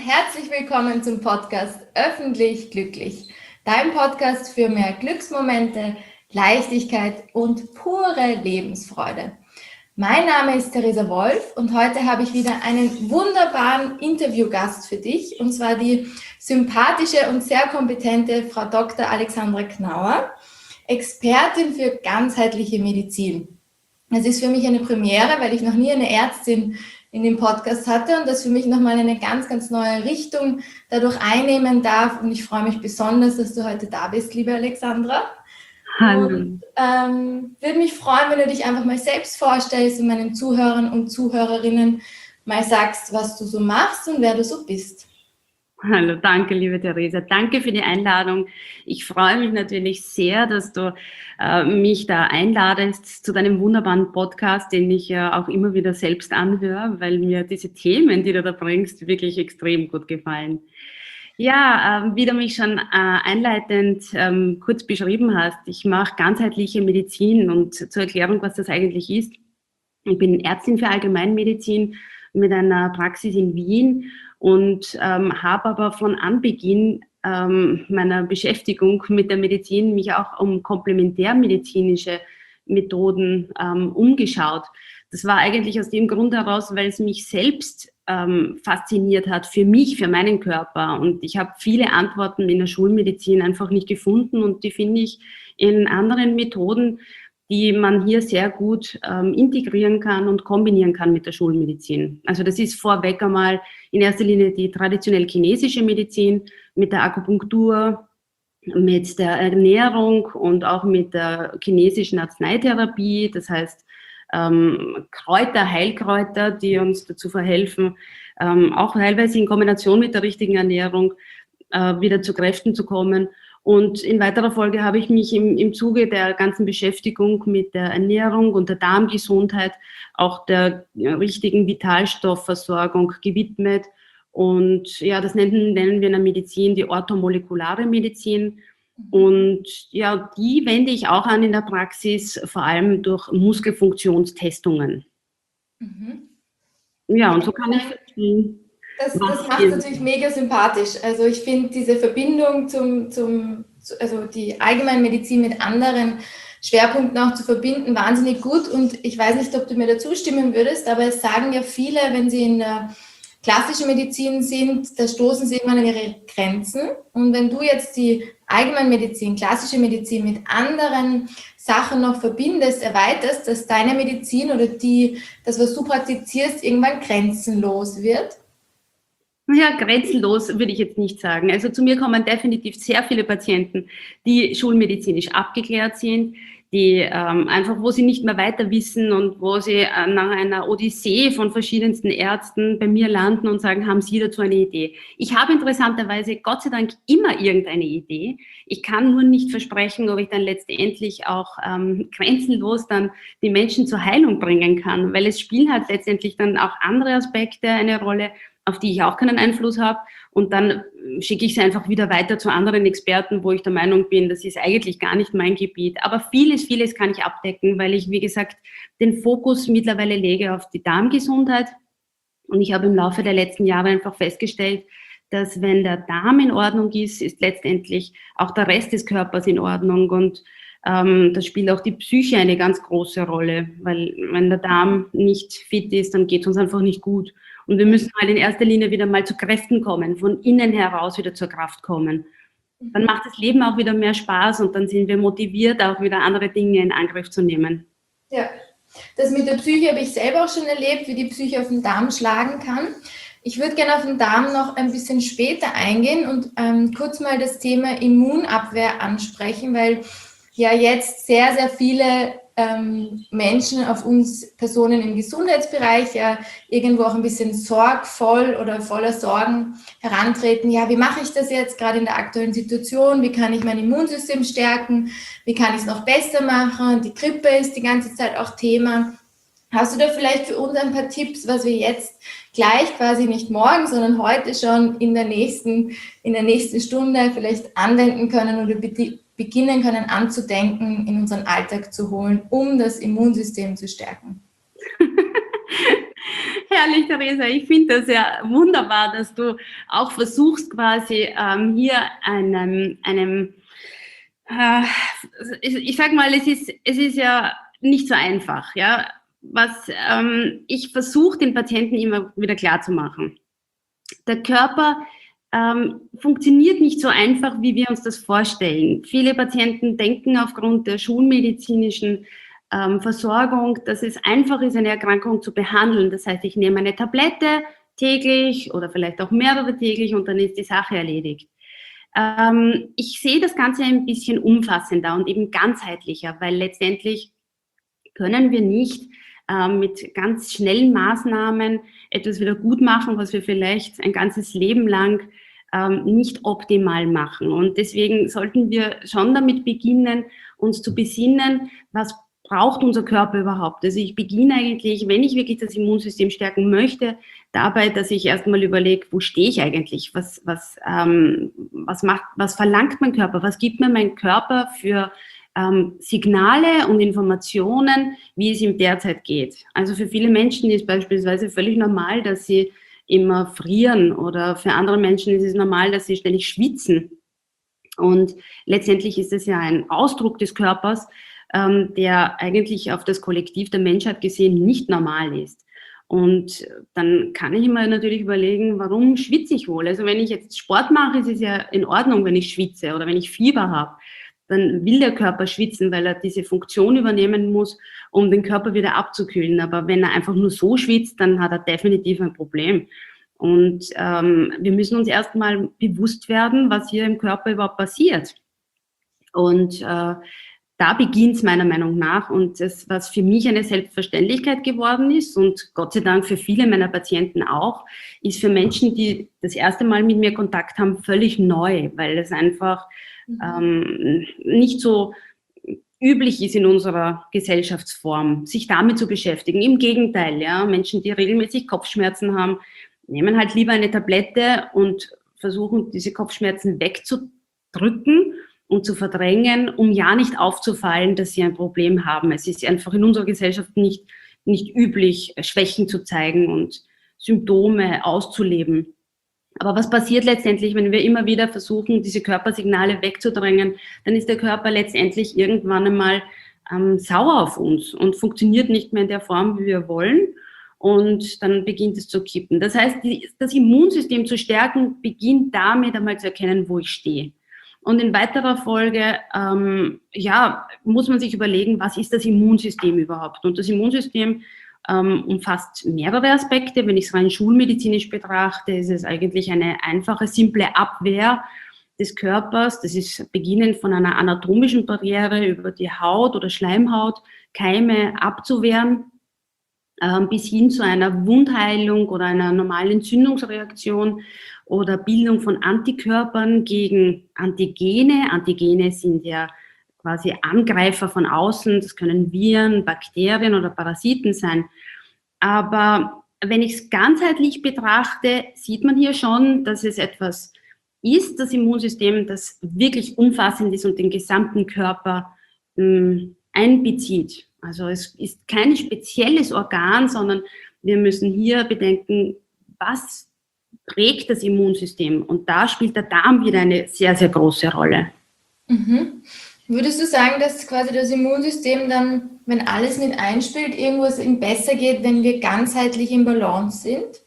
herzlich willkommen zum Podcast Öffentlich Glücklich, dein Podcast für mehr Glücksmomente, Leichtigkeit und pure Lebensfreude. Mein Name ist Theresa Wolf und heute habe ich wieder einen wunderbaren Interviewgast für dich, und zwar die sympathische und sehr kompetente Frau Dr. Alexandra Knauer, Expertin für ganzheitliche Medizin. Es ist für mich eine Premiere, weil ich noch nie eine Ärztin in dem Podcast hatte und das für mich nochmal eine ganz, ganz neue Richtung dadurch einnehmen darf. Und ich freue mich besonders, dass du heute da bist, liebe Alexandra. Hallo. Und würde mich freuen, wenn du dich einfach mal selbst vorstellst und meinen Zuhörern und Zuhörerinnen mal sagst, was du so machst und wer du so bist. Hallo, danke, liebe Theresa. Danke für die Einladung. Ich freue mich natürlich sehr, dass du mich da einladest zu deinem wunderbaren Podcast, den ich ja auch immer wieder selbst anhöre, weil mir diese Themen, die du da bringst, wirklich extrem gut gefallen. Ja, wie du mich schon einleitend kurz beschrieben hast, ich mache ganzheitliche Medizin, und zur Erklärung, was das eigentlich ist. Ich bin Ärztin für Allgemeinmedizin mit einer Praxis in Wien und habe aber von Anbeginn meiner Beschäftigung mit der Medizin mich auch um komplementärmedizinische Methoden umgeschaut. Das war eigentlich aus dem Grund heraus, weil es mich selbst fasziniert hat, für mich, für meinen Körper. Und ich habe viele Antworten in der Schulmedizin einfach nicht gefunden, und die finde ich in anderen Methoden, die man hier sehr gut integrieren kann und kombinieren kann mit der Schulmedizin. Also das ist vorweg einmal in erster Linie die traditionell chinesische Medizin mit der Akupunktur, mit der Ernährung und auch mit der chinesischen Arzneitherapie, das heißt Kräuter, Heilkräuter, die uns dazu verhelfen, auch teilweise in Kombination mit der richtigen Ernährung wieder zu Kräften zu kommen. Und in weiterer Folge habe ich mich im Zuge der ganzen Beschäftigung mit der Ernährung und der Darmgesundheit auch der richtigen Vitalstoffversorgung gewidmet. Und ja, das nennen wir in der Medizin die orthomolekulare Medizin. Und ja, die wende ich auch an in der Praxis, vor allem durch Muskelfunktionstestungen. Mhm. Ja, und so kann ich verstehen. Das macht es natürlich mega sympathisch. Also ich finde diese Verbindung also die Allgemeinmedizin mit anderen Schwerpunkten auch zu verbinden, wahnsinnig gut. Und ich weiß nicht, ob du mir dazu stimmen würdest, aber es sagen ja viele, wenn sie in der klassischen Medizin sind, da stoßen sie irgendwann an ihre Grenzen. Und wenn du jetzt die Allgemeinmedizin, klassische Medizin mit anderen Sachen noch verbindest, erweiterst, dass deine Medizin oder das, was du praktizierst, irgendwann grenzenlos wird. Ja, grenzenlos würde ich jetzt nicht sagen. Also zu mir kommen definitiv sehr viele Patienten, die schulmedizinisch abgeklärt sind, die einfach, wo sie nicht mehr weiter wissen und wo sie nach einer Odyssee von verschiedensten Ärzten bei mir landen und sagen, haben Sie dazu eine Idee? Ich habe interessanterweise Gott sei Dank immer irgendeine Idee. Ich kann nur nicht versprechen, ob ich dann letztendlich auch grenzenlos dann die Menschen zur Heilung bringen kann, weil es spielen halt letztendlich dann auch andere Aspekte eine Rolle, auf die ich auch keinen Einfluss habe, und dann schicke ich sie einfach wieder weiter zu anderen Experten, wo ich der Meinung bin, das ist eigentlich gar nicht mein Gebiet. Aber vieles kann ich abdecken, weil ich, wie gesagt, den Fokus mittlerweile lege auf die Darmgesundheit, und ich habe im Laufe der letzten Jahre einfach festgestellt, dass wenn der Darm in Ordnung ist letztendlich auch der Rest des Körpers in Ordnung, und da spielt auch die Psyche eine ganz große Rolle, weil wenn der Darm nicht fit ist, dann geht es uns einfach nicht gut. Und wir müssen halt in erster Linie wieder mal zu Kräften kommen, von innen heraus wieder zur Kraft kommen. Dann macht das Leben auch wieder mehr Spaß, und dann sind wir motiviert, auch wieder andere Dinge in Angriff zu nehmen. Ja, das mit der Psyche habe ich selber auch schon erlebt, wie die Psyche auf den Darm schlagen kann. Ich würde gerne auf den Darm noch ein bisschen später eingehen und kurz mal das Thema Immunabwehr ansprechen, weil ja jetzt sehr, sehr viele Menschen auf uns Personen im Gesundheitsbereich ja irgendwo auch ein bisschen sorgvoll oder voller Sorgen herantreten. Ja, wie mache ich das jetzt gerade in der aktuellen Situation? Wie kann ich mein Immunsystem stärken? Wie kann ich es noch besser machen? Die Grippe ist die ganze Zeit auch Thema. Hast du da vielleicht für uns ein paar Tipps, was wir jetzt gleich quasi nicht morgen, sondern heute schon in der nächsten Stunde vielleicht anwenden können oder beginnen können anzudenken, in unseren Alltag zu holen, um das Immunsystem zu stärken? Herrlich, Theresa. Ich finde das ja wunderbar, dass du auch versuchst, quasi hier ich sag mal, es ist ja nicht so einfach, ja. Was ich versuche, den Patienten immer wieder klarzumachen. Der Körper funktioniert nicht so einfach, wie wir uns das vorstellen. Viele Patienten denken aufgrund der schulmedizinischen Versorgung, dass es einfach ist, eine Erkrankung zu behandeln. Das heißt, ich nehme eine Tablette täglich oder vielleicht auch mehrere täglich und dann ist die Sache erledigt. Ich sehe das Ganze ein bisschen umfassender und eben ganzheitlicher, weil letztendlich können wir nicht mit ganz schnellen Maßnahmen etwas wieder gut machen, was wir vielleicht ein ganzes Leben lang nicht optimal machen. Und deswegen sollten wir schon damit beginnen, uns zu besinnen, was braucht unser Körper überhaupt. Also ich beginne eigentlich, wenn ich wirklich das Immunsystem stärken möchte, dabei, dass ich erstmal überlege, wo stehe ich eigentlich? Was verlangt mein Körper? Was gibt mir mein Körper für Signale und Informationen, wie es ihm derzeit geht? Also für viele Menschen ist beispielsweise völlig normal, dass sie immer frieren, oder für andere Menschen ist es normal, dass sie ständig schwitzen. Und letztendlich ist es ja ein Ausdruck des Körpers, der eigentlich auf das Kollektiv der Menschheit gesehen nicht normal ist. Und dann kann ich mir natürlich überlegen, warum schwitze ich wohl? Also wenn ich jetzt Sport mache, ist es ja in Ordnung, wenn ich schwitze, oder wenn ich Fieber habe. Dann will der Körper schwitzen, weil er diese Funktion übernehmen muss, um den Körper wieder abzukühlen. Aber wenn er einfach nur so schwitzt, dann hat er definitiv ein Problem. Und wir müssen uns erstmal bewusst werden, was hier im Körper überhaupt passiert. Und da beginnt es meiner Meinung nach. Und das, was für mich eine Selbstverständlichkeit geworden ist und Gott sei Dank für viele meiner Patienten auch, ist für Menschen, die das erste Mal mit mir Kontakt haben, völlig neu, weil es einfach nicht so üblich ist in unserer Gesellschaftsform, sich damit zu beschäftigen. Im Gegenteil, ja, Menschen, die regelmäßig Kopfschmerzen haben, nehmen halt lieber eine Tablette und versuchen, diese Kopfschmerzen wegzudrücken und zu verdrängen, um ja nicht aufzufallen, dass sie ein Problem haben. Es ist einfach in unserer Gesellschaft nicht üblich, Schwächen zu zeigen und Symptome auszuleben. Aber was passiert letztendlich, wenn wir immer wieder versuchen, diese Körpersignale wegzudrängen? Dann ist der Körper letztendlich irgendwann einmal sauer auf uns und funktioniert nicht mehr in der Form, wie wir wollen. Und dann beginnt es zu kippen. Das heißt, das Immunsystem zu stärken, beginnt damit einmal zu erkennen, wo ich stehe. Und in weiterer Folge muss man sich überlegen, was ist das Immunsystem überhaupt? Und das Immunsystem umfasst mehrere Aspekte. Wenn ich es rein schulmedizinisch betrachte, ist es eigentlich eine einfache, simple Abwehr des Körpers. Das ist beginnend von einer anatomischen Barriere über die Haut oder Schleimhaut, Keime abzuwehren, bis hin zu einer Wundheilung oder einer normalen Entzündungsreaktion oder Bildung von Antikörpern gegen Antigene. Antigene sind ja quasi Angreifer von außen, das können Viren, Bakterien oder Parasiten sein. Aber wenn ich es ganzheitlich betrachte, sieht man hier schon, dass es etwas ist, das Immunsystem, das wirklich umfassend ist und den gesamten Körper einbezieht. Also es ist kein spezielles Organ, sondern wir müssen hier bedenken, was prägt das Immunsystem. Und da spielt der Darm wieder eine sehr, sehr große Rolle. Mhm. Würdest du sagen, dass quasi das Immunsystem dann, wenn alles mit einspielt, irgendwas ihm besser geht, wenn wir ganzheitlich im Balance sind?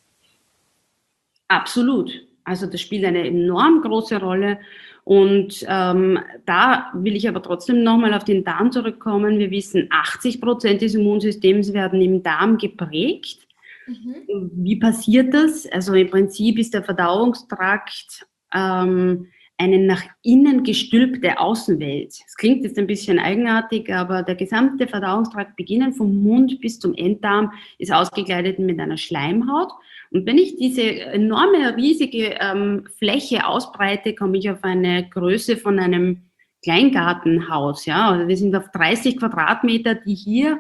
Absolut. Also das spielt eine enorm große Rolle. Und da will ich aber trotzdem nochmal auf den Darm zurückkommen. Wir wissen, 80% des Immunsystems werden im Darm geprägt. Mhm. Wie passiert das? Also im Prinzip ist der Verdauungstrakt eine nach innen gestülpte Außenwelt. Es klingt jetzt ein bisschen eigenartig, aber der gesamte Verdauungstrakt, beginnend vom Mund bis zum Enddarm, ist ausgekleidet mit einer Schleimhaut. Und wenn ich diese enorme, riesige Fläche ausbreite, komme ich auf eine Größe von einem Kleingartenhaus. Ja? Also wir sind auf 30 Quadratmeter, die hier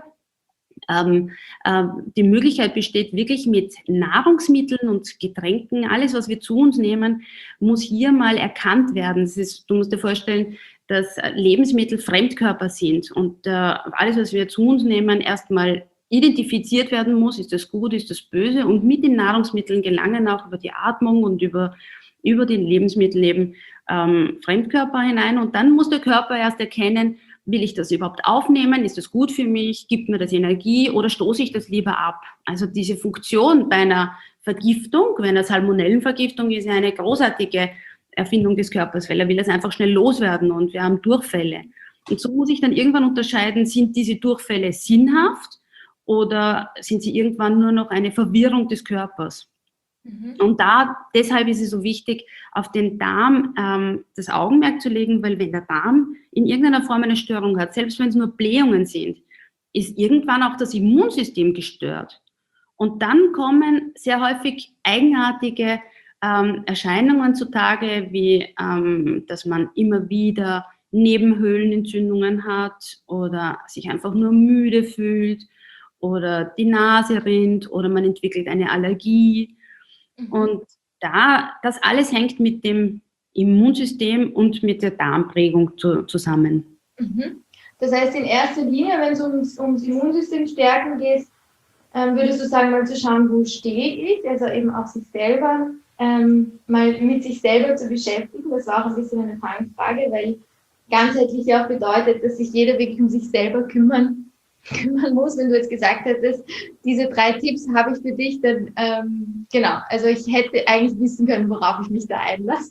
die Möglichkeit besteht, wirklich mit Nahrungsmitteln und Getränken, alles, was wir zu uns nehmen, muss hier mal erkannt werden. Du musst dir vorstellen, dass Lebensmittel Fremdkörper sind und alles, was wir zu uns nehmen, erstmal identifiziert werden muss, ist das gut, ist das böse, und mit den Nahrungsmitteln gelangen auch über die Atmung und über den Lebensmittel eben Fremdkörper hinein, und dann muss der Körper erst erkennen, will ich das überhaupt aufnehmen, ist das gut für mich, gibt mir das Energie oder stoße ich das lieber ab? Also diese Funktion bei einer Vergiftung, bei einer Salmonellenvergiftung, ist ja eine großartige Erfindung des Körpers, weil er will das einfach schnell loswerden, und wir haben Durchfälle. Und so muss ich dann irgendwann unterscheiden, sind diese Durchfälle sinnhaft oder sind sie irgendwann nur noch eine Verwirrung des Körpers? Und deshalb ist es so wichtig, auf den Darm das Augenmerk zu legen, weil wenn der Darm in irgendeiner Form eine Störung hat, selbst wenn es nur Blähungen sind, ist irgendwann auch das Immunsystem gestört. Und dann kommen sehr häufig eigenartige Erscheinungen zutage, wie dass man immer wieder Nebenhöhlenentzündungen hat oder sich einfach nur müde fühlt oder die Nase rinnt oder man entwickelt eine Allergie. Und das alles hängt mit dem Immunsystem und mit der Darmprägung zusammen. Das heißt, in erster Linie, wenn es ums Immunsystem stärken geht, würdest du sagen, mal zu schauen, wo stehe ich, also eben auch sich selber, mal mit sich selber zu beschäftigen. Das war auch ein bisschen eine Fangfrage, weil ganzheitlich ja auch bedeutet, dass sich jeder wirklich um sich selber kümmern muss. Wenn du jetzt gesagt hättest, diese 3 Tipps habe ich für dich, dann genau, also ich hätte eigentlich wissen können, worauf ich mich da einlasse.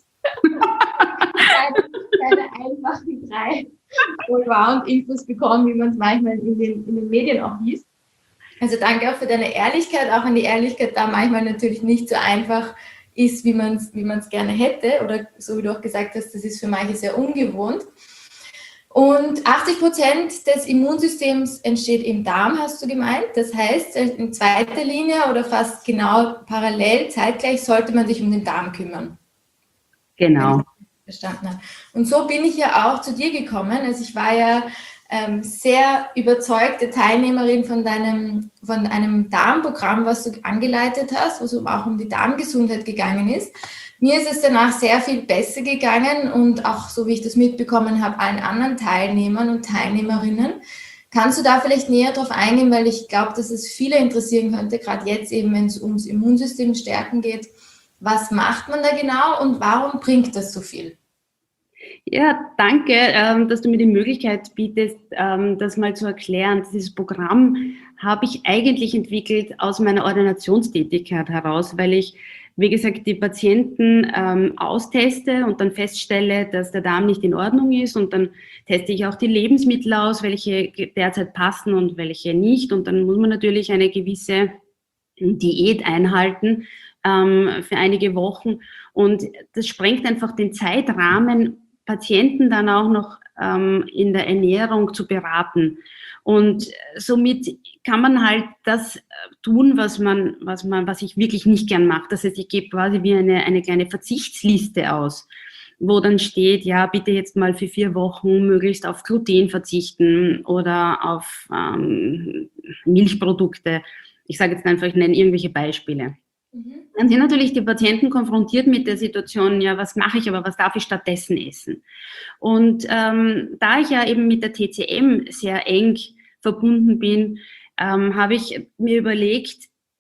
Keine einfachen 3 Allround-Infos bekommen, wie man es manchmal in den Medien auch liest. Also danke auch für deine Ehrlichkeit, auch wenn die Ehrlichkeit da manchmal natürlich nicht so einfach ist, wie man es gerne hätte, oder so wie du auch gesagt hast, das ist für manche sehr ungewohnt. Und 80% des Immunsystems entsteht im Darm, hast du gemeint. Das heißt, in zweiter Linie oder fast genau parallel, zeitgleich, sollte man sich um den Darm kümmern. Genau. Verstanden habe. Und so bin ich ja auch zu dir gekommen. Also ich war ja sehr überzeugte Teilnehmerin von einem Darmprogramm, was du angeleitet hast, wo es auch um die Darmgesundheit gegangen ist. Mir ist es danach sehr viel besser gegangen und auch, so wie ich das mitbekommen habe, allen anderen Teilnehmern und Teilnehmerinnen. Kannst du da vielleicht näher drauf eingehen, weil ich glaube, dass es viele interessieren könnte, gerade jetzt eben, wenn es ums Immunsystem stärken geht. Was macht man da genau und warum bringt das so viel? Ja, danke, dass du mir die Möglichkeit bietest, das mal zu erklären. Dieses Programm habe ich eigentlich entwickelt aus meiner Ordinationstätigkeit heraus, weil ich, wie gesagt, die Patienten austeste und dann feststelle, dass der Darm nicht in Ordnung ist, und dann teste ich auch die Lebensmittel aus, welche derzeit passen und welche nicht, und dann muss man natürlich eine gewisse Diät einhalten für einige Wochen, und das sprengt einfach den Zeitrahmen, Patienten dann auch noch in der Ernährung zu beraten. Und somit kann man halt das tun, was ich wirklich nicht gern mache. Das heißt, ich gebe quasi wie eine kleine Verzichtsliste aus, wo dann steht, ja, bitte jetzt mal für 4 Wochen möglichst auf Gluten verzichten oder auf Milchprodukte. Ich sage jetzt einfach, ich nenne irgendwelche Beispiele. Dann sind natürlich die Patienten konfrontiert mit der Situation, ja, was mache ich, aber was darf ich stattdessen essen? Und da ich ja eben mit der TCM sehr eng verbunden bin, habe ich mir überlegt,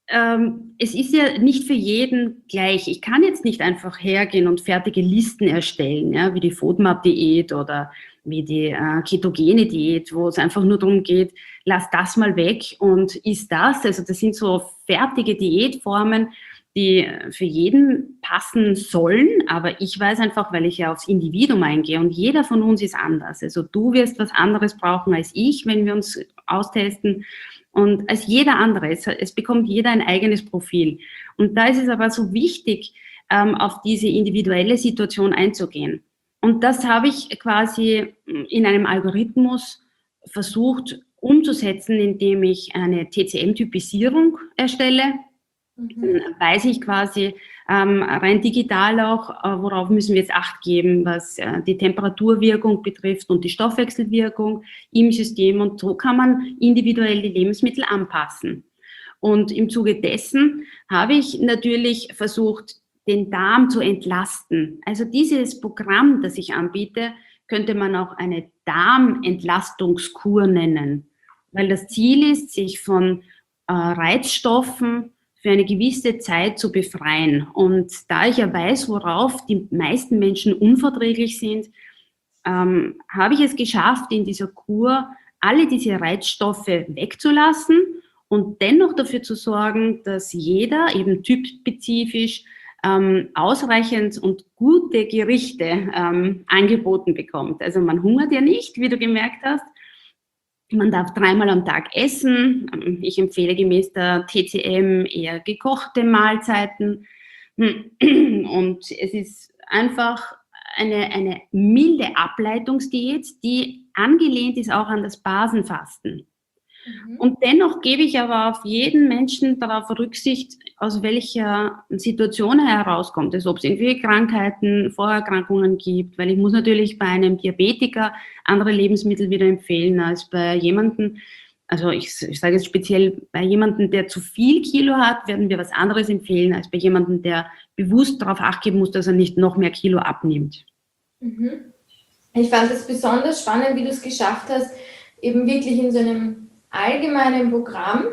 es ist ja nicht für jeden gleich. Ich kann jetzt nicht einfach hergehen und fertige Listen erstellen, ja, wie die FODMAP-Diät oder wie die ketogene Diät, wo es einfach nur darum geht, lass das mal weg und iss das. Also das sind so fertige Diätformen, die für jeden passen sollen, aber ich weiß einfach, weil ich ja aufs Individuum eingehe, und jeder von uns ist anders. Also du wirst was anderes brauchen als ich, wenn wir uns austesten, und als jeder andere. Es bekommt jeder ein eigenes Profil. Und da ist es aber so wichtig, auf diese individuelle Situation einzugehen. Und das habe ich quasi in einem Algorithmus versucht umzusetzen, indem ich eine TCM-Typisierung erstelle. Dann weiß ich quasi rein digital auch, worauf müssen wir jetzt Acht geben, was die Temperaturwirkung betrifft und die Stoffwechselwirkung im System. Und so kann man individuell die Lebensmittel anpassen. Und im Zuge dessen habe ich natürlich versucht, den Darm zu entlasten. Also dieses Programm, das ich anbiete, könnte man auch eine Darmentlastungskur nennen. weil das Ziel ist, sich von Reizstoffen für eine gewisse Zeit zu befreien. Und da ich ja weiß, worauf die meisten Menschen unverträglich sind, habe ich es geschafft, in dieser Kur alle diese Reizstoffe wegzulassen und dennoch dafür zu sorgen, dass jeder eben typspezifisch ausreichend und gute Gerichte angeboten bekommt. Also man hungert ja nicht, wie du gemerkt hast. Man darf 3-mal am Tag essen. Ich empfehle gemäß der TCM eher gekochte Mahlzeiten. Und es ist einfach eine milde Ableitungsdiät, die angelehnt ist auch an das Basenfasten. Und dennoch gebe ich aber auf jeden Menschen darauf Rücksicht, aus welcher Situation er herauskommt. Also ob es irgendwie Krankheiten, Vorerkrankungen gibt, weil ich muss natürlich bei einem Diabetiker andere Lebensmittel wieder empfehlen als bei jemandem, also ich sage jetzt speziell bei jemandem, der zu viel Kilo hat, werden wir was anderes empfehlen als bei jemandem, der bewusst darauf Acht geben muss, dass er nicht noch mehr Kilo abnimmt. Ich fand es besonders spannend, wie du es geschafft hast, eben wirklich in so einem allgemeinen Programm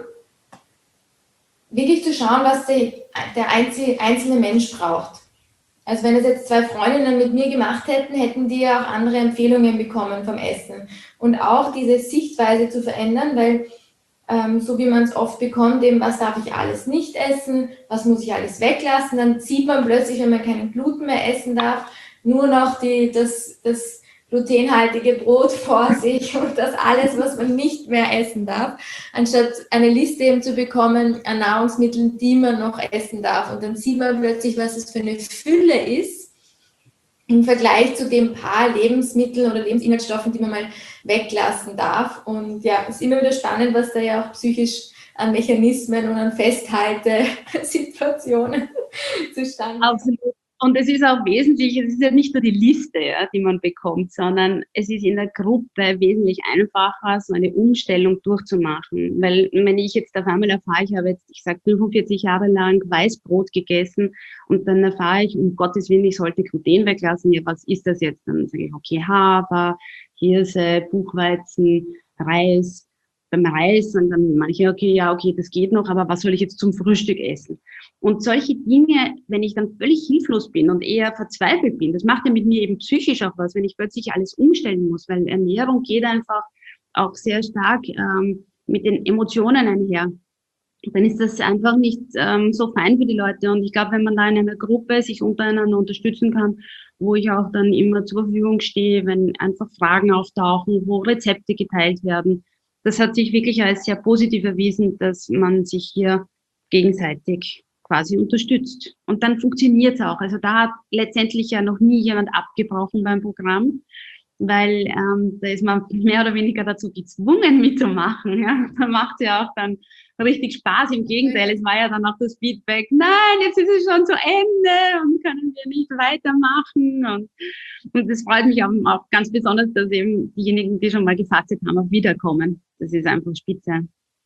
wirklich zu schauen, was der einzelne Mensch braucht. Also wenn es jetzt 2 Freundinnen mit mir gemacht hätten, hätten die ja auch andere Empfehlungen bekommen vom Essen. Und auch diese Sichtweise zu verändern, weil so wie man es oft bekommt, eben was darf ich alles nicht essen, was muss ich alles weglassen, dann sieht man plötzlich, wenn man keinen Gluten mehr essen darf, nur noch das glutenhaltige Brot vor sich und das alles, was man nicht mehr essen darf, anstatt eine Liste eben zu bekommen an Nahrungsmitteln, die man noch essen darf. Und dann sieht man plötzlich, was es für eine Fülle ist im Vergleich zu den paar Lebensmitteln oder Lebensinhaltsstoffen, die man mal weglassen darf. Und ja, es ist immer wieder spannend, was da ja auch psychisch an Mechanismen und an Festhaltesituationen zustande kommt. Absolut. Und es ist auch wesentlich, es ist ja nicht nur die Liste, ja, die man bekommt, sondern es ist in der Gruppe wesentlich einfacher, so eine Umstellung durchzumachen. Weil wenn ich jetzt auf einmal erfahre, ich habe jetzt, ich sage 45 Jahre lang Weißbrot gegessen und dann erfahre ich, um Gottes Willen, ich sollte Gluten weglassen, ja, was ist das jetzt? Dann sage ich, okay, Hafer, Hirse, Buchweizen, Reis. Beim Reis und dann manche, okay, das geht noch, aber was soll ich jetzt zum Frühstück essen? Und solche Dinge, wenn ich dann völlig hilflos bin und eher verzweifelt bin, das macht ja mit mir eben psychisch auch was, wenn ich plötzlich alles umstellen muss, weil Ernährung geht einfach auch sehr stark mit den Emotionen einher. Dann ist das einfach nicht so fein für die Leute. Und ich glaube, wenn man da in einer Gruppe sich untereinander unterstützen kann, wo ich auch dann immer zur Verfügung stehe, wenn einfach Fragen auftauchen, wo Rezepte geteilt werden, das hat sich wirklich als sehr positiv erwiesen, dass man sich hier gegenseitig quasi unterstützt. Und dann funktioniert es auch. Also da hat letztendlich ja noch nie jemand abgebrochen beim Programm, weil da ist man mehr oder weniger dazu gezwungen mitzumachen. Ja? Da macht es ja auch dann richtig Spaß. Im Gegenteil, es war ja dann auch das Feedback, nein, jetzt ist es schon zu Ende und können wir nicht weitermachen. Und das freut mich auch ganz besonders, dass eben diejenigen, die schon mal gefastet haben, auch wiederkommen. Das ist einfach spitze.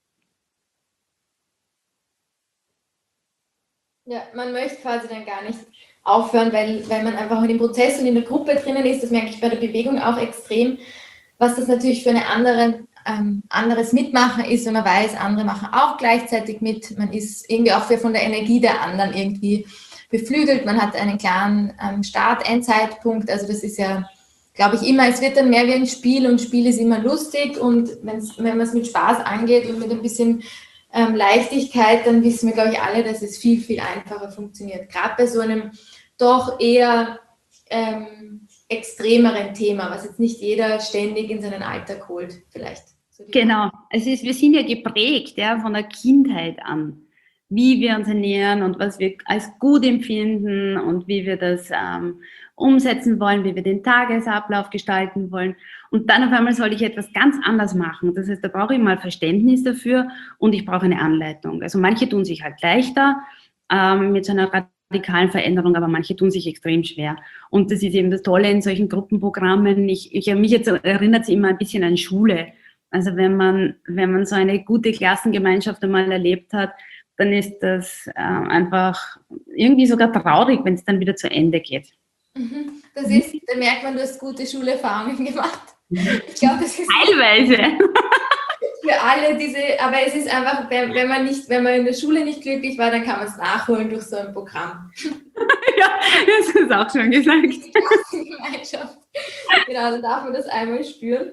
Ja, man möchte quasi dann gar nicht aufhören, weil man einfach in dem Prozess und in der Gruppe drinnen ist. Das merke ich bei der Bewegung auch extrem, was das natürlich für eine anderes Mitmachen ist, wenn man weiß, andere machen auch gleichzeitig mit. Man ist irgendwie auch von der Energie der anderen irgendwie beflügelt. Man hat einen klaren Start-Endzeitpunkt. Also das ist ja, glaube ich, immer, es wird dann mehr wie ein Spiel und Spiel ist immer lustig. Und wenn man es mit Spaß angeht und mit ein bisschen Leichtigkeit, dann wissen wir, glaube ich, alle, dass es viel, viel einfacher funktioniert. Gerade bei so einem doch eher extremeren Thema, was jetzt nicht jeder ständig in seinen Alltag holt, vielleicht. Genau, wir sind ja geprägt von der Kindheit an, wie wir uns ernähren und was wir als gut empfinden und wie wir das umsetzen wollen, wie wir den Tagesablauf gestalten wollen. Und dann auf einmal soll ich etwas ganz anders machen. Das heißt, da brauche ich mal Verständnis dafür und ich brauche eine Anleitung. Also manche tun sich halt leichter mit so einer radikalen Veränderung, aber manche tun sich extrem schwer. Und das ist eben das Tolle in solchen Gruppenprogrammen. Mich jetzt erinnert es immer ein bisschen an Schule. Also wenn man so eine gute Klassengemeinschaft einmal erlebt hat, dann ist das einfach irgendwie sogar traurig, wenn es dann wieder zu Ende geht. Da merkt man, du hast gute Schulerfahrungen gemacht. Ich glaube, das ist teilweise. für alle aber es ist einfach, wenn man in der Schule nicht glücklich war, dann kann man es nachholen durch so ein Programm. Ja, das ist auch schon gesagt. Gemeinschaft. Genau, dann darf man das einmal spüren.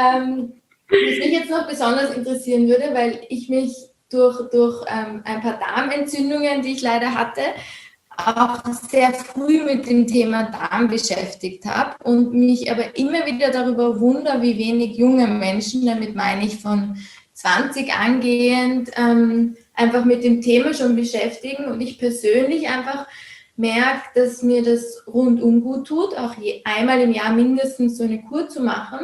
Was mich jetzt noch besonders interessieren würde, weil ich mich durch ein paar Darmentzündungen, die ich leider hatte, auch sehr früh mit dem Thema Darm beschäftigt habe und mich aber immer wieder darüber wundere, wie wenig junge Menschen, damit meine ich von 20 angehend, einfach mit dem Thema schon beschäftigen und ich persönlich einfach merke, dass mir das rundum gut tut, auch einmal im Jahr mindestens so eine Kur zu machen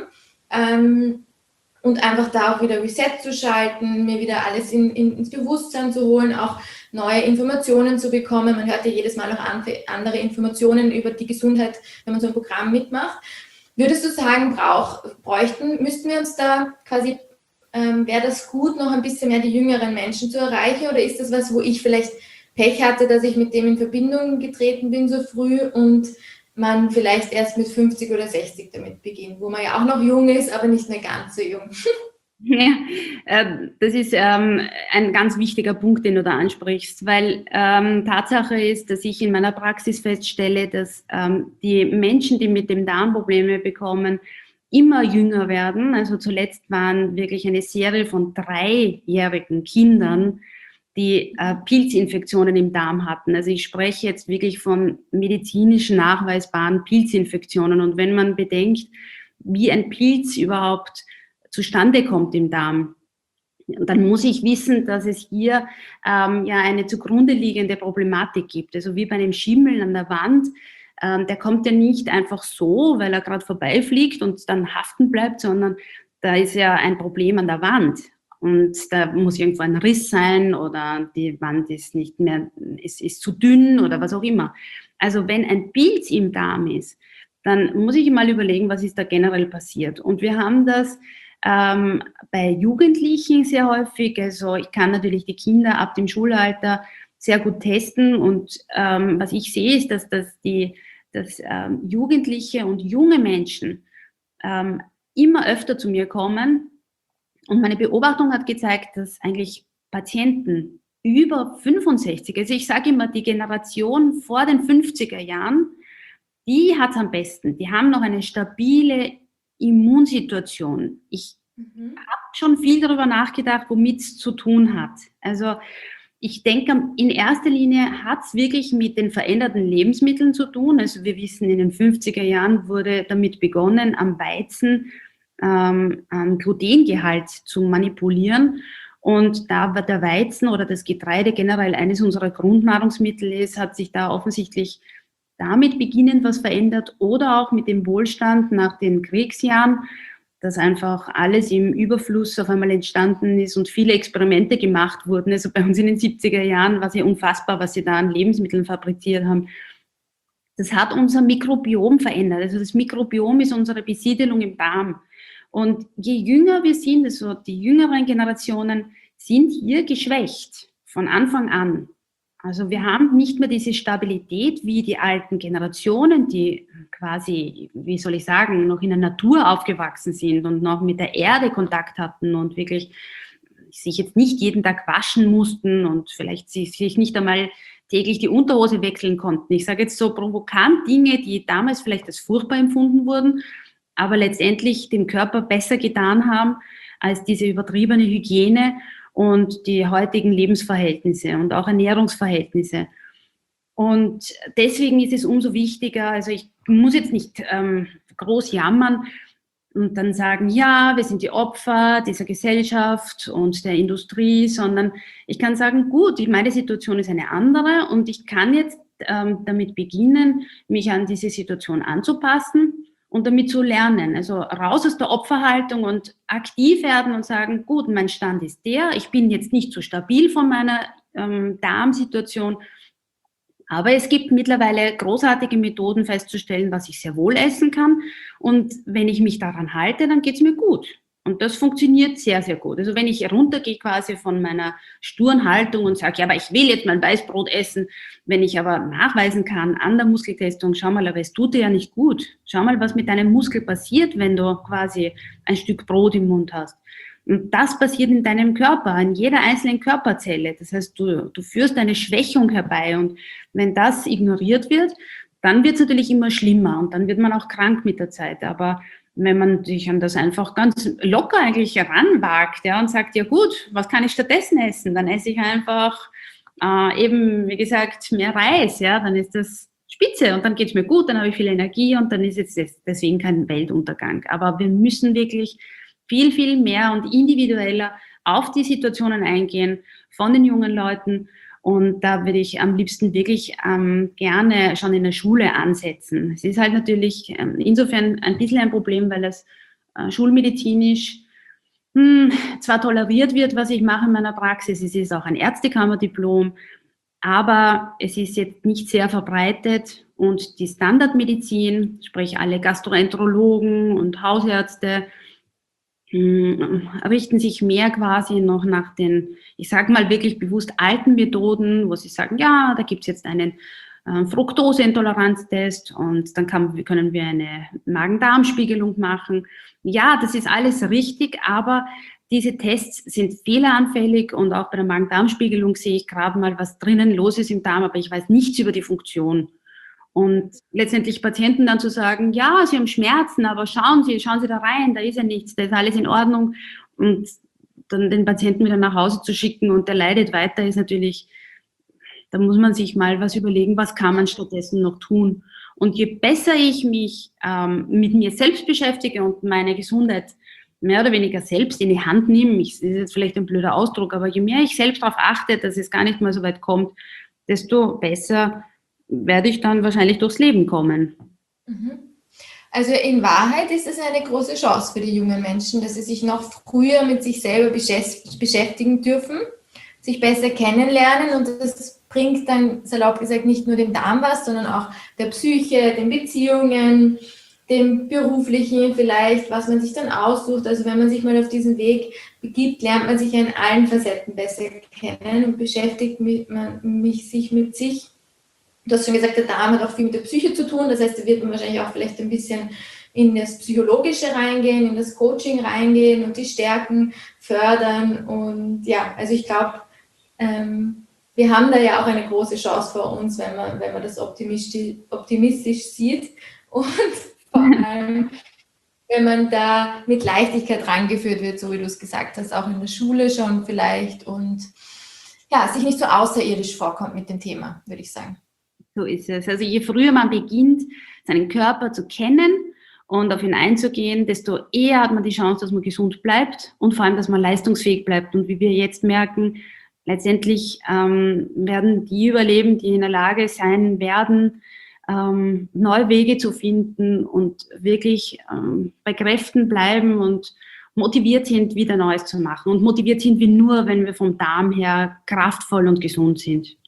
und einfach da auch wieder Reset zu schalten, mir wieder alles ins Bewusstsein zu holen, auch neue Informationen zu bekommen. Man hört ja jedes Mal noch andere Informationen über die Gesundheit, wenn man so ein Programm mitmacht. Würdest du sagen, müssten wir uns da quasi, wäre das gut, noch ein bisschen mehr die jüngeren Menschen zu erreichen oder ist das was, wo ich vielleicht Pech hatte, dass ich mit dem in Verbindung getreten bin so früh und man vielleicht erst mit 50 oder 60 damit beginnt, wo man ja auch noch jung ist, aber nicht mehr ganz so jung. Ja, das ist ein ganz wichtiger Punkt, den du da ansprichst, weil Tatsache ist, dass ich in meiner Praxis feststelle, dass die Menschen, die mit dem Darm Probleme bekommen, immer jünger werden. Also zuletzt waren wirklich eine Serie von 3-jährigen Kindern, die Pilzinfektionen im Darm hatten. Also ich spreche jetzt wirklich von medizinisch nachweisbaren Pilzinfektionen. Und wenn man bedenkt, wie ein Pilz überhaupt zustande kommt im Darm, dann muss ich wissen, dass es hier ja eine zugrunde liegende Problematik gibt. Also wie bei einem Schimmel an der Wand, der kommt ja nicht einfach so, weil er gerade vorbeifliegt und dann haften bleibt, sondern da ist ja ein Problem an der Wand. Und da muss irgendwo ein Riss sein oder die Wand ist nicht mehr, ist zu dünn oder was auch immer. Also wenn ein Pilz im Darm ist, dann muss ich mal überlegen, was ist da generell passiert. Und wir haben das bei Jugendlichen sehr häufig. Also ich kann natürlich die Kinder ab dem Schulalter sehr gut testen. Und was ich sehe, ist, dass Jugendliche und junge Menschen immer öfter zu mir kommen. Und meine Beobachtung hat gezeigt, dass eigentlich Patienten über 65, also ich sage immer, die Generation vor den 50er Jahren, die hat es am besten. Die haben noch eine stabile Immunsituation. Ich habe schon viel darüber nachgedacht, womit es zu tun hat. Also ich denke, in erster Linie hat es wirklich mit den veränderten Lebensmitteln zu tun. Also wir wissen, in den 50er Jahren wurde damit begonnen, am Weizen an Glutengehalt zu manipulieren. Und da der Weizen oder das Getreide generell eines unserer Grundnahrungsmittel ist, hat sich da offensichtlich damit beginnend was verändert oder auch mit dem Wohlstand nach den Kriegsjahren, dass einfach alles im Überfluss auf einmal entstanden ist und viele Experimente gemacht wurden. Also bei uns in den 70er Jahren war es ja unfassbar, was sie da an Lebensmitteln fabriziert haben. Das hat unser Mikrobiom verändert. Also das Mikrobiom ist unsere Besiedelung im Darm. Und je jünger wir sind, also die jüngeren Generationen, sind hier geschwächt von Anfang an. Also wir haben nicht mehr diese Stabilität wie die alten Generationen, die quasi, wie soll ich sagen, noch in der Natur aufgewachsen sind und noch mit der Erde Kontakt hatten und wirklich sich jetzt nicht jeden Tag waschen mussten und vielleicht sich nicht einmal täglich die Unterhose wechseln konnten. Ich sage jetzt so provokant Dinge, die damals vielleicht als furchtbar empfunden wurden, aber letztendlich dem Körper besser getan haben als diese übertriebene Hygiene und die heutigen Lebensverhältnisse und auch Ernährungsverhältnisse. Und deswegen ist es umso wichtiger, also ich muss jetzt nicht groß jammern und dann sagen, ja, wir sind die Opfer dieser Gesellschaft und der Industrie, sondern ich kann sagen, gut, meine Situation ist eine andere und ich kann jetzt damit beginnen, mich an diese Situation anzupassen und damit zu lernen. Also raus aus der Opferhaltung und aktiv werden und sagen, gut, mein Stand ist der, ich bin jetzt nicht so stabil von meiner Darmsituation, aber es gibt mittlerweile großartige Methoden festzustellen, was ich sehr wohl essen kann. Und wenn ich mich daran halte, dann geht es mir gut. Und das funktioniert sehr, sehr gut. Also wenn ich runtergehe quasi von meiner sturen Haltung und sage, ja, aber ich will jetzt mein Weißbrot essen, wenn ich aber nachweisen kann an der Muskeltestung, schau mal, aber es tut dir ja nicht gut. Schau mal, was mit deinem Muskel passiert, wenn du quasi ein Stück Brot im Mund hast. Und das passiert in deinem Körper, in jeder einzelnen Körperzelle. Das heißt, du führst eine Schwächung herbei. Und wenn das ignoriert wird, dann wird es natürlich immer schlimmer und dann wird man auch krank mit der Zeit. Aber wenn man sich an das einfach ganz locker eigentlich heranwagt, ja, und sagt, ja gut, was kann ich stattdessen essen? Dann esse ich einfach eben, wie gesagt, mehr Reis, ja, dann ist das spitze und dann geht es mir gut, dann habe ich viel Energie und dann ist jetzt deswegen kein Weltuntergang. Aber wir müssen wirklich viel, viel mehr und individueller auf die Situationen eingehen von den jungen Leuten. Und da würde ich am liebsten wirklich gerne schon in der Schule ansetzen. Es ist halt natürlich insofern ein bisschen ein Problem, weil es schulmedizinisch zwar toleriert wird, was ich mache in meiner Praxis. Es ist auch ein Ärztekammerdiplom, aber es ist jetzt nicht sehr verbreitet. Und die Standardmedizin, sprich alle Gastroenterologen und Hausärzte, richten sich mehr quasi noch nach den, ich sage mal wirklich bewusst alten Methoden, wo sie sagen, ja, da gibt es jetzt einen Fructoseintoleranztest und dann können wir eine Magen-Darm-Spiegelung machen. Ja, das ist alles richtig, aber diese Tests sind fehleranfällig und auch bei der Magen-Darm-Spiegelung sehe ich gerade mal, was drinnen los ist im Darm, aber ich weiß nichts über die Funktion. Und letztendlich Patienten dann zu sagen, ja, sie haben Schmerzen, aber schauen Sie da rein, da ist ja nichts, da ist alles in Ordnung. Und dann den Patienten wieder nach Hause zu schicken und der leidet weiter, ist natürlich, da muss man sich mal was überlegen, was kann man stattdessen noch tun. Und je besser ich mich mit mir selbst beschäftige und meine Gesundheit mehr oder weniger selbst in die Hand nehme, das ist jetzt vielleicht ein blöder Ausdruck, aber je mehr ich selbst darauf achte, dass es gar nicht mal so weit kommt, desto besser werde ich dann wahrscheinlich durchs Leben kommen. Also in Wahrheit ist es eine große Chance für die jungen Menschen, dass sie sich noch früher mit sich selber beschäftigen dürfen, sich besser kennenlernen und das bringt dann, salopp gesagt, nicht nur dem Darm was, sondern auch der Psyche, den Beziehungen, dem Beruflichen vielleicht, was man sich dann aussucht. Also wenn man sich mal auf diesen Weg begibt, lernt man sich in allen Facetten besser kennen und beschäftigt sich mit sich. Du hast schon gesagt, der Darm hat auch viel mit der Psyche zu tun. Das heißt, da wird man wahrscheinlich auch vielleicht ein bisschen in das Psychologische reingehen, in das Coaching reingehen und die Stärken fördern. Und ja, also ich glaube, wir haben da ja auch eine große Chance vor uns, wenn man das optimistisch sieht und vor allem, wenn man da mit Leichtigkeit rangeführt wird, so wie du es gesagt hast, auch in der Schule schon vielleicht und ja, sich nicht so außerirdisch vorkommt mit dem Thema, würde ich sagen. So ist es. Also je früher man beginnt, seinen Körper zu kennen und auf ihn einzugehen, desto eher hat man die Chance, dass man gesund bleibt und vor allem, dass man leistungsfähig bleibt. Und wie wir jetzt merken, letztendlich werden die überleben, die in der Lage sein werden, neue Wege zu finden und wirklich bei Kräften bleiben und motiviert sind, wieder Neues zu machen. Und motiviert sind wir nur, wenn wir vom Darm her kraftvoll und gesund sind.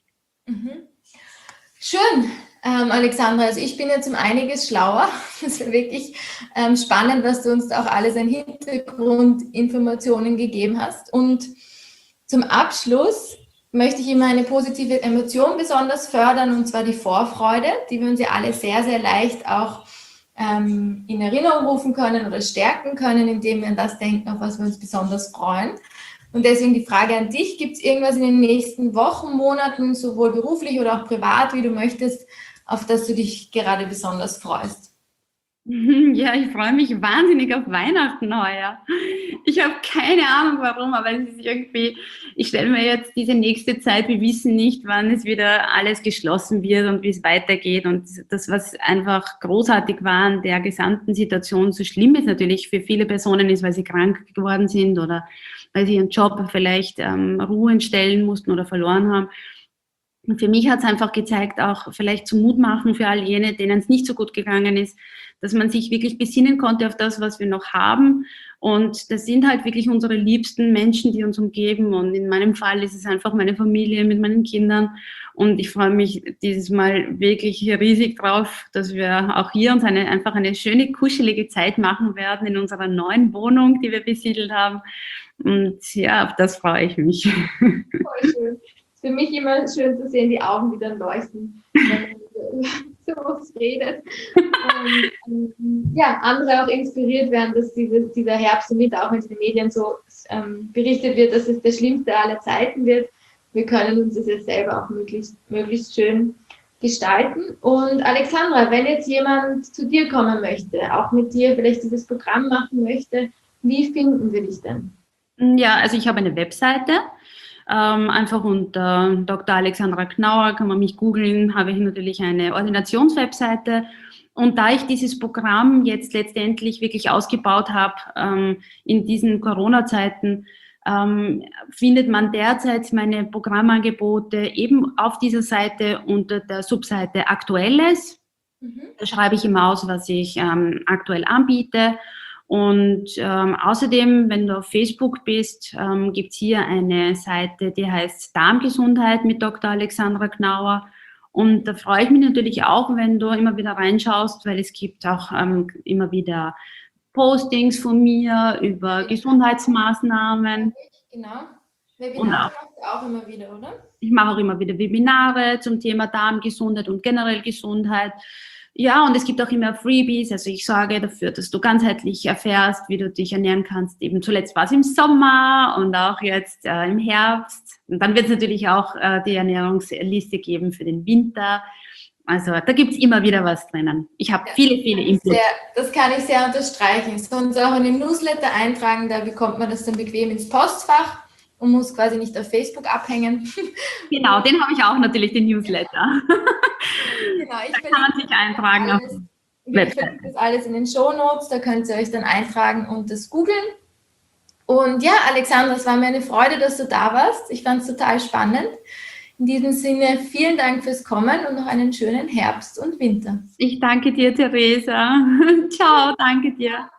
Schön, Alexandra. Also ich bin jetzt um einiges schlauer. Das ist wirklich spannend, dass du uns auch alles an Hintergrundinformationen gegeben hast. Und zum Abschluss möchte ich immer eine positive Emotion besonders fördern, und zwar die Vorfreude, die wir uns ja alle sehr, sehr leicht auch in Erinnerung rufen können oder stärken können, indem wir an das denken, auf was wir uns besonders freuen. Und deswegen die Frage an dich, gibt es irgendwas in den nächsten Wochen, Monaten, sowohl beruflich oder auch privat, wie du möchtest, auf das du dich gerade besonders freust? Ja, ich freue mich wahnsinnig auf Weihnachten heuer. Ich habe keine Ahnung warum, aber es ist irgendwie, ich stelle mir jetzt diese nächste Zeit, wir wissen nicht, wann es wieder alles geschlossen wird und wie es weitergeht. Und das, was einfach großartig war an der gesamten Situation, so schlimm es natürlich für viele Personen ist, weil sie krank geworden sind oder weil sie ihren Job vielleicht ruhen stellen mussten oder verloren haben. Und für mich hat es einfach gezeigt, auch vielleicht zum Mut machen für all jene, denen es nicht so gut gegangen ist, dass man sich wirklich besinnen konnte auf das, was wir noch haben. Und das sind halt wirklich unsere liebsten Menschen, die uns umgeben. Und in meinem Fall ist es einfach meine Familie mit meinen Kindern. Und ich freue mich dieses Mal wirklich riesig drauf, dass wir auch hier uns einfach eine schöne, kuschelige Zeit machen werden in unserer neuen Wohnung, die wir besiedelt haben. Und ja, auf das freue ich mich. Voll schön. Für mich immer schön zu sehen, die Augen, die dann leuchten, wenn man so oft redet. Und ja, andere auch inspiriert werden, dass dieser Herbst und Winter auch in den Medien so berichtet wird, dass es der schlimmste aller Zeiten wird. Wir können uns das jetzt selber auch möglichst schön gestalten. Und Alexandra, wenn jetzt jemand zu dir kommen möchte, auch mit dir vielleicht dieses Programm machen möchte, wie finden wir dich denn? Ja, also ich habe eine Webseite, einfach unter Dr. Alexandra Knauer kann man mich googeln, habe ich natürlich eine Ordinationswebseite. Und da ich dieses Programm jetzt letztendlich wirklich ausgebaut habe in diesen Corona-Zeiten, findet man derzeit meine Programmangebote eben auf dieser Seite unter der Subseite Aktuelles. Da schreibe ich immer aus, was ich aktuell anbiete. Und außerdem, wenn du auf Facebook bist, gibt es hier eine Seite, die heißt Darmgesundheit mit Dr. Alexandra Knauer. Und da freue ich mich natürlich auch, wenn du immer wieder reinschaust, weil es gibt auch immer wieder Postings von mir über Gesundheitsmaßnahmen. Genau. Webinare machst du auch immer wieder, oder? Ich mache auch immer wieder Webinare zum Thema Darmgesundheit und generell Gesundheit. Ja, und es gibt auch immer Freebies. Also ich sorge dafür, dass du ganzheitlich erfährst, wie du dich ernähren kannst. Eben zuletzt war es im Sommer und auch jetzt im Herbst. Und dann wird es natürlich auch die Ernährungsliste geben für den Winter. Also da gibt es immer wieder was drinnen. Ich habe viele Inputs. Das kann ich sehr unterstreichen. Sonst auch in den Newsletter eintragen, da bekommt man das dann bequem ins Postfach und muss quasi nicht auf Facebook abhängen. Genau, den habe ich auch natürlich, den Newsletter. Genau, da kann man sich eintragen. Ich verlinke das alles in den Shownotes, da könnt ihr euch dann eintragen und das googeln. Und ja, Alexandra, es war mir eine Freude, dass du da warst. Ich fand es total spannend. In diesem Sinne, vielen Dank fürs Kommen und noch einen schönen Herbst und Winter. Ich danke dir, Theresa. Ciao, danke dir.